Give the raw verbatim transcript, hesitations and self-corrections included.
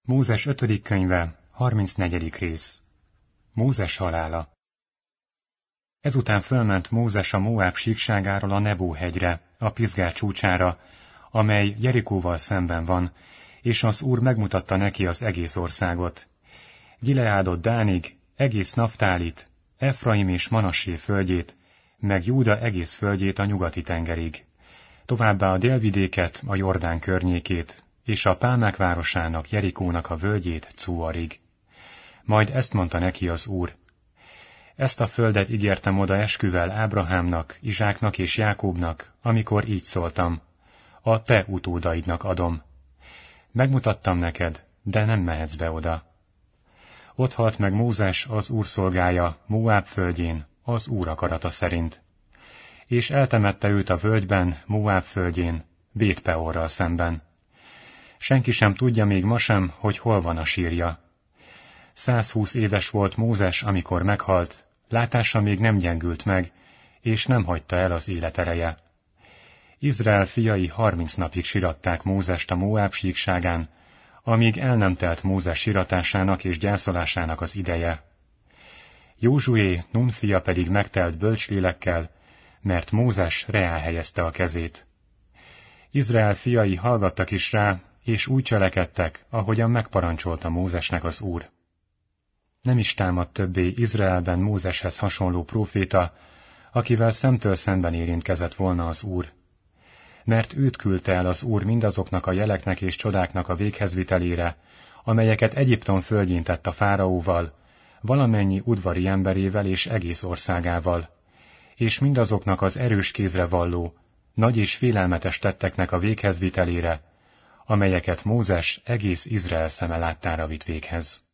Mózes ötödik könyve, harmincnegyedik rész. Mózes halála. Ezután fölment Mózes a Moáb síkságáról a Nebó hegyre, a Pizgá csúcsára, amely Jerikóval szemben van, és az Úr megmutatta neki az egész országot. Gileádot Dánig, egész Naftálit, Efraim és Manassé földjét, meg Júda egész földjét a nyugati tengerig. Továbbá a délvidéket, a Jordán környékét, és a pálmák városának, Jerikónak a völgyét Cúarig. Majd ezt mondta neki az Úr: ezt a földet ígértem oda esküvel Ábrahámnak, Izsáknak és Jákóbnak, amikor így szóltam: a te utódaidnak adom. Megmutattam neked, de nem mehetsz be oda. Ott halt meg Mózes, az Úr szolgája, Moáb földjén, az Úr akarata szerint. És eltemette őt a völgyben, Moáb földjén, Bét-peorral szemben. Senki sem tudja még ma sem, hogy hol van a sírja. Százhúsz éves volt Mózes, amikor meghalt, látása még nem gyengült meg, és nem hagyta el az életereje. Izrael fiai harminc napig siratták Mózest a Moáb síkságán, amíg el nem telt Mózes siratásának és gyászolásának az ideje. Józsué, Nun fia pedig megtelt bölcslélekkel, mert Mózes reá helyezte a kezét. Izrael fiai hallgattak is rá, és úgy cselekedtek, ahogyan megparancsolta Mózesnek az Úr. Nem is támadt többé Izraelben Mózeshez hasonló próféta, akivel szemtől szemben érintkezett volna az Úr. Mert őt küldte el az Úr mindazoknak a jeleknek és csodáknak a véghezvitelére, amelyeket Egyiptom földjén tett a fáraóval, valamennyi udvari emberével és egész országával, és mindazoknak az erős kézre valló, nagy és félelmetes tetteknek a véghezvitelére, amelyeket Mózes egész Izrael szeme láttára vitt véghez.